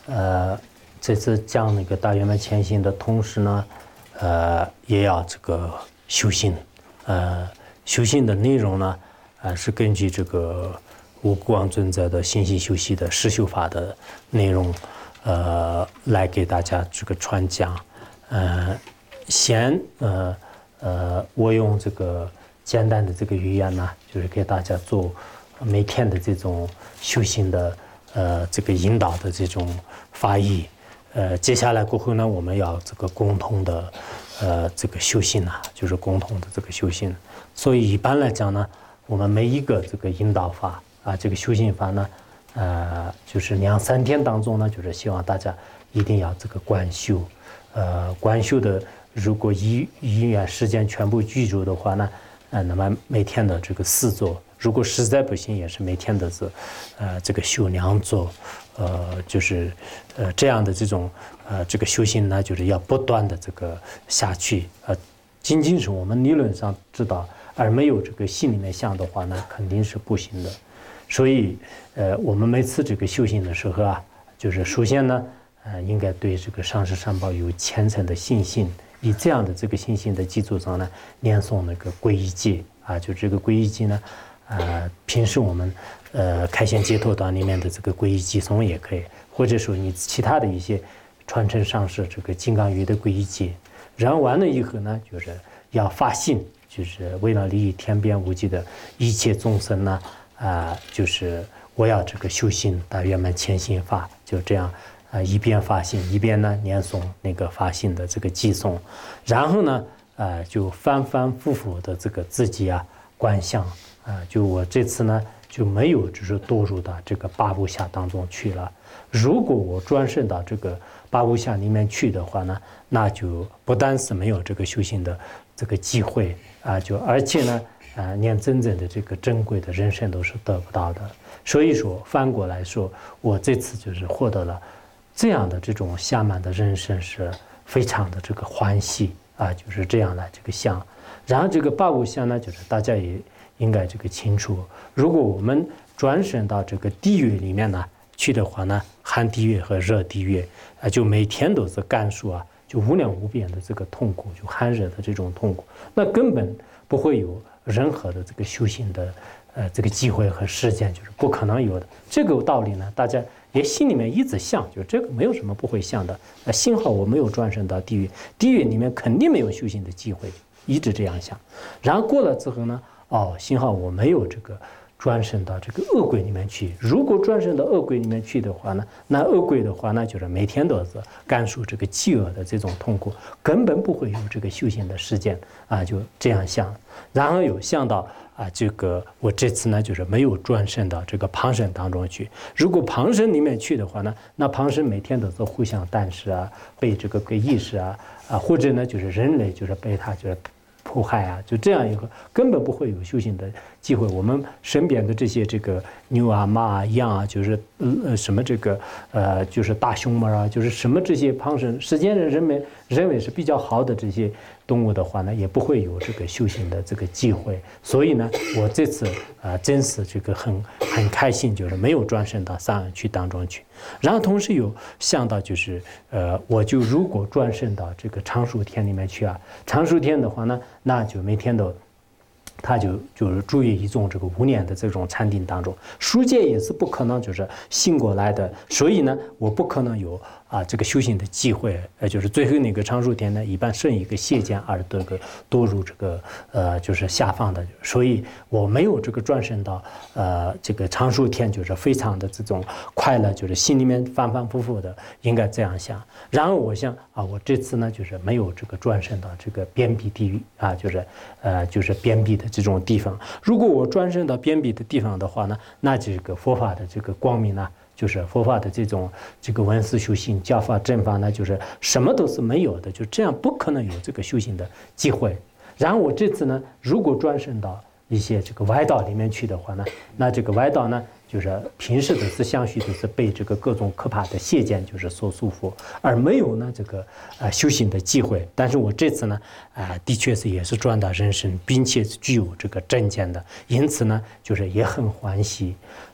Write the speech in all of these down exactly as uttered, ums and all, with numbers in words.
呃，这次讲那个大圆满前行的同时呢，呃，也要这个修行。呃，修行的内容呢，呃，是根据这个无光尊者的心性修习的实修法的内容，呃，来给大家这个传讲。呃，先呃呃，我用这个简单的这个语言呢，就是给大家做每天的这种修行的呃这个引导的这种法义。呃，接下来过后呢，我们要这个共同的呃这个修行啊，就是共同的这个修行。所以一般来讲呢，我们每一个这个引导法啊，这个修行法呢，呃，就是两三天当中呢，就是希望大家一定要这个观修。呃，观修的如果一一元时间全部居住的话呢，呃，那么每天的这个四座，如果实在不行，也是每天的是，呃，这个修两座，呃，就是呃这样的这种呃这个修行呢，就是要不断的这个下去，呃，仅仅是我们理论上知道，而没有这个心里面想的话呢，肯定是不行的。所以，呃，我们每次这个修行的时候啊，就是首先呢。呃，应该对这个上师三宝有虔诚的信心，以这样的这个信心的基础上呢，念诵那个皈依偈啊，就这个皈依偈呢，呃，平时我们呃开显解脱道里面的这个皈依偈颂也可以，或者说你其他的一些传承上师这个金刚语的皈依偈，然后完了以后呢，就是要发心，就是为了利益天边无际的一切众生呢，啊、呃，就是我要这个修行大圆满前行法，就这样。啊，一边发心，一边呢念诵那个发心的这个偈颂，然后呢，呃，就反反复复的这个自己啊观想啊，就我这次呢就没有就是堕入到这个八部下当中去了。如果我转生到这个八部下里面去的话呢，那就不单是没有这个修行的这个机会啊，就而且呢，啊，连真正的这个珍贵的人生都是得不到的。所以说，反过来说，我这次就是获得了。这样的这种下满的人生是非常的这个欢喜啊，就是这样的这个相。然后这个八部相呢，就是大家也应该这个清楚，如果我们转生到这个地狱里面呢去的话呢，寒地狱和热地狱啊，就每天都是感受啊，就无量无边的这个痛苦，就寒热的这种痛苦，那根本不会有任何的这个修行的呃这个机会和时间，就是不可能有的。这个道理呢，大家。也心里面一直想，就这个没有什么不会想的。呃，幸好我没有转生到地狱，地狱里面肯定没有修行的机会，一直这样想。然后过了之后呢，哦，幸好我没有这个转生到这个恶鬼里面去。如果转生到恶鬼里面去的话呢，那恶鬼的话呢，就是每天都是感受这个饥饿的这种痛苦，根本不会有这个修行的时间啊，就这样想。然后有想到。啊，这个我这次呢，就是没有转生到这个旁生当中去。如果旁生里面去的话呢，那旁生每天都是互相担视啊，被这个给意识啊啊，或者呢，就是人类就是被他就是迫害啊，就这样一个根本不会有修行的机会。我们身边的这些这个牛啊、马啊、羊啊，就是呃什么这个呃，就是大熊猫啊，就是什么这些旁生，实际上人们认为是比较好的这些。动物的话呢，也不会有这个修行的这个机会，所以呢，我这次啊、呃，真是这个很很开心，就是没有转生到三恶趣当中去。然后同时有想到就是，呃，我就如果转生到这个长寿天里面去啊，长寿天的话呢，那就每天都。他就就是住于一种这个无念的这种禅定当中，书界也是不可能就是醒过来的，所以呢，我不可能有啊这个修行的机会，呃，就是最后那个长寿天呢，一般剩一个谢见而这个堕入这个呃就是下放的，所以我没有这个转生到呃这个长寿天，就是非常的这种快乐，就是心里面反反复复的应该这样想。然后我想啊，我这次呢就是没有这个转生到这个边壁地狱啊，就是呃就是边壁的。这种地方，如果我转生到边壁的地方的话呢，那这个佛法的这个光明呢，就是佛法的这种这个闻思修行、教法正法呢，就是什么都是没有的，就这样不可能有这个修行的机会。然后我这次呢，如果转生到一些这个歪道里面去的话呢，那这个歪道呢，就是平时都是相续都是被这个各种可怕的邪见就是所束缚，而没有呢这个呃修行的机会。但是我这次呢，啊、呃，的确是也是转到人生，并且具有这个正见的，因此呢，就是也很欢喜。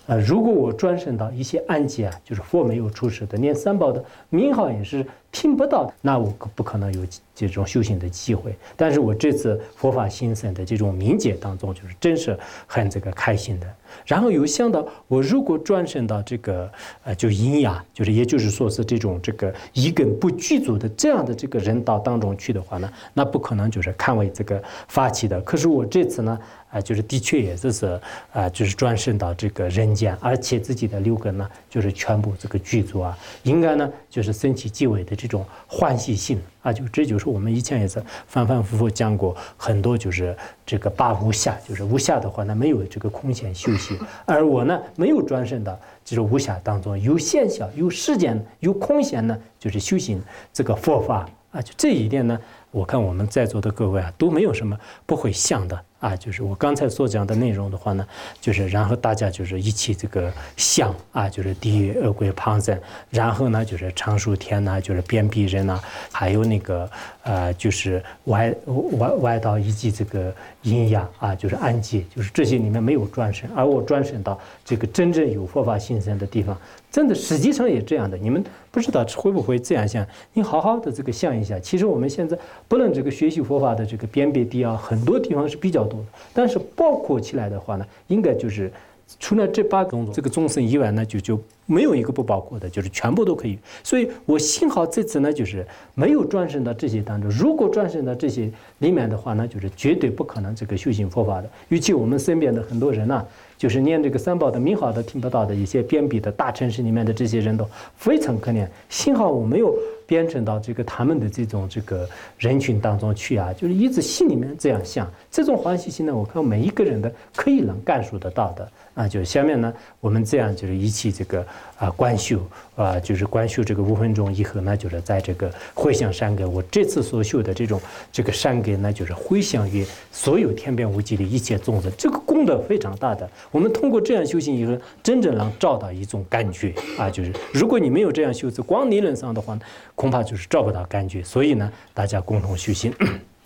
呃，如果我转生到一些暗界啊，就是佛没有出世的，连三宝的名号也是听不到，那我不可能有这种修行的机会。但是我这次佛法兴盛的这种冥界当中，就是真是很这个开心的。然后有想到，我如果转生到这个呃，就阴阳，就是也就是说是这种这个一根不具足的这样的这个人道当中去的话呢，那不可能就是看为这个发起的。可是我这次呢，啊、呃，就是的确也就是啊、呃，就是转生到这个人间，而且自己的六根呢，就是全部这个具足啊，应该呢就是升起极为的这种欢喜心啊，就这就是我们以前也是反反复复讲过很多，就是这个八无暇，就是无暇的话呢，没有这个空闲休息，而我呢没有转生到这种无暇当中，有闲暇，有时间，有空闲呢，就是修行这个佛法啊，就这一点呢，我看我们在座的各位啊都没有什么不会想的。啊，就是我刚才所讲的内容的话呢，就是然后大家就是一起这个想啊，就是地狱恶鬼旁生，然后呢就是长寿天呐、啊，就是鞭辟人呐、啊，还有那个呃就是外外外道以及这个阴阳啊，就是暗界，就是这些里面没有转生，而我转生到这个真正有佛法兴盛的地方，真的实际上也这样的。你们不知道会不会这样想？你好好的这个想一下，其实我们现在不论这个学习佛法的这个辨别地啊，很多地方是比较多的，但是包括起来的话呢，应该就是除了这八种这个众生以外呢，就就没有一个不包括的，就是全部都可以。所以我幸好这次呢，就是没有转生到这些当中。如果转生到这些里面的话呢，就是绝对不可能这个修行佛法的。尤其我们身边的很多人呢、啊，就是连这个三宝的名号都听不到的一些边鄙的大城市里面的这些人都非常可怜。幸好我没有编程到这个他们的这种这个人群当中去啊，就是一直心里面这样想，这种欢喜心呢，我看每一个人的可以能感受得到的啊。就下面呢，我们这样就是一起这个啊观修啊，就是观修这个五分钟以后呢，就是在这个回向善根，我这次所修的这种这个善根呢，就是回向于所有天边无际的一切众生，这个功德非常大的。我们通过这样修行以后，真正能找到一种感觉啊，就是如果你没有这样修持，光理论上的话，恐怕就是找不到感觉。所以呢，大家共同修行。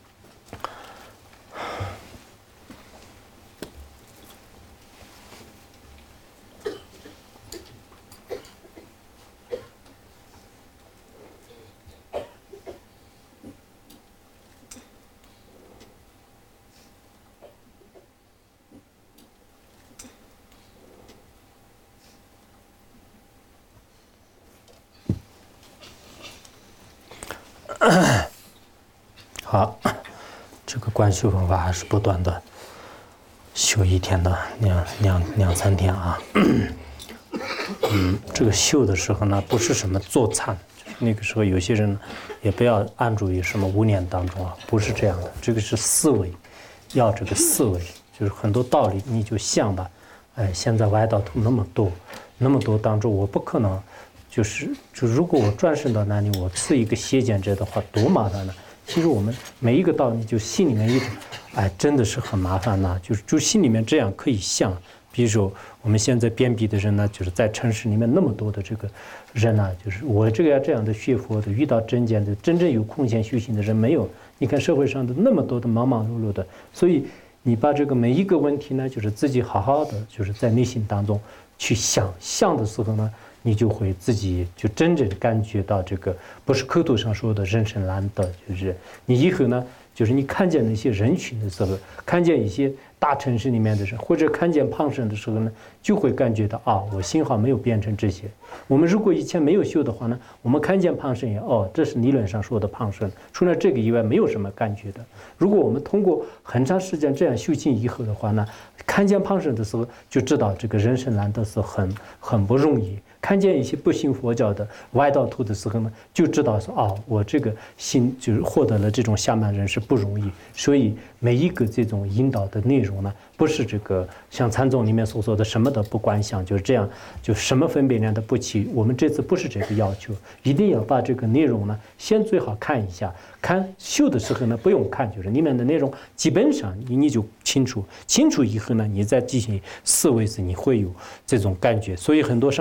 好，这个观修方法还是不断的修一天的两两两三天啊。嗯，这个修的时候呢，不是什么坐禅，那个时候有些人也不要安住于什么无念当中啊，不是这样的。这个是思维，要这个思维，就是很多道理你就想吧。哎，现在外道徒那么多，那么多当中，我不可能。就是就如果我转生到那里，我是一个邪见者的话，多麻烦呢！其实我们每一个道理，就心里面一直，哎，真的是很麻烦呐。就是就心里面这样可以想，比如说我们现在边鄙的人呢，就是在城市里面那么多的这个人呢、啊，就是我这个这样的学佛的，遇到真见的，真正有空闲修行的人没有。你看社会上的那么多的忙忙碌碌的，所以你把这个每一个问题呢，就是自己好好的，就是在内心当中去想，想的时候呢。你就会自己就真正感觉到这个不是口头上说的人生难得，就是你以后呢，就是你看见那些人群的时候，看见一些大城市里面的人，或者看见胖生的时候呢，就会感觉到啊，我幸好没有变成这些。我们如果以前没有修的话呢，我们看见胖生也哦，这是理论上说的胖生，除了这个以外没有什么感觉的。如果我们通过很长时间这样修行以后的话呢，看见胖生的时候就知道这个人生难得是很很不容易。看见一些不信佛教的外道徒的时候呢，就知道说啊，我这个心就是获得了这种下曼人是不容易。所以每一个这种引导的内容呢，不是这个像禅宗里面所说的什么都不观想，就是这样，就什么分别念都不起。我们这次不是这个要求，一定要把这个内容呢，先最好看一下。看修的时候呢，不用看，就是里面的内容基本上你你就清楚，清楚以后呢，你再进行思维时，你会有这种感觉。所以很多上师们呢，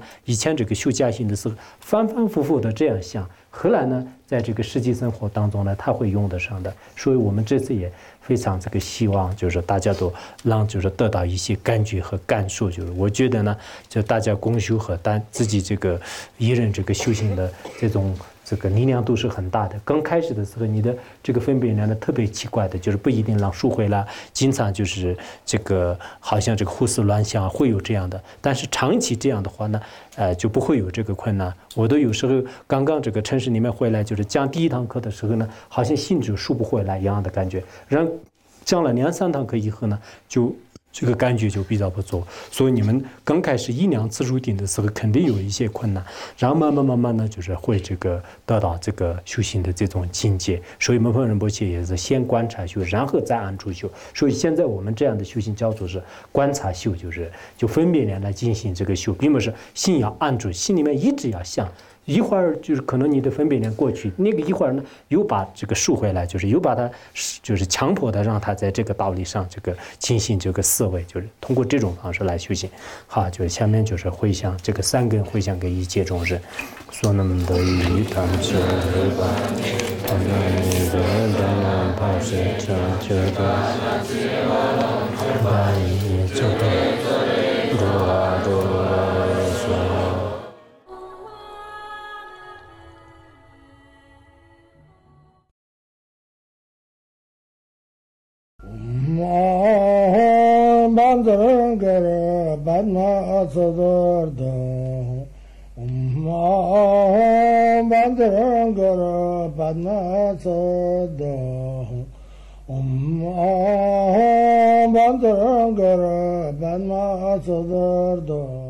以前这个修家心的时候，反反复复的这样想，后来呢，在这个实际生活当中呢，他会用得上的。所以我们这次也非常这个希望，就是大家都让就是得到一些感觉和感受。就是我觉得呢，就大家共修和但自己这个一人这个修行的这种。这个力量都是很大的。刚开始的时候，你的这个分辨量呢特别奇怪的，就是不一定让赎回来，经常就是这个好像这个胡思乱想，会有这样的。但是长期这样的话呢，呃，就不会有这个困难。我都有时候刚刚这个城市里面回来，就是讲第一堂课的时候呢，好像心就赎不回来一样的感觉。然后讲了两三堂课以后呢，就。这个感觉就比较不错，所以你们刚开始一两次入定的时候，肯定有一些困难，然后慢慢慢慢呢，就是会这个得到这个修行的这种境界。所以门旁仁波切也是先观察修，然后再按住修。所以现在我们这样的修行叫做是观察修，就是就分别念来进行这个修，并不是心要按住，心里面一直要想。一会儿就是可能你的分别念过去，那个一会儿呢又把这个赎回来，就是又把它就是强迫的让他在这个道理上这个进行这个思维，就是通过这种方式来修行。好，就是下面就是回向这个三根回向给一切众生，所能得于他们是吧？他们的当然怕是成就的，万一就都如啊如说。 Bandar gara badna sadar da Om bandar gara badna sadar Om bandar gara badna sadar da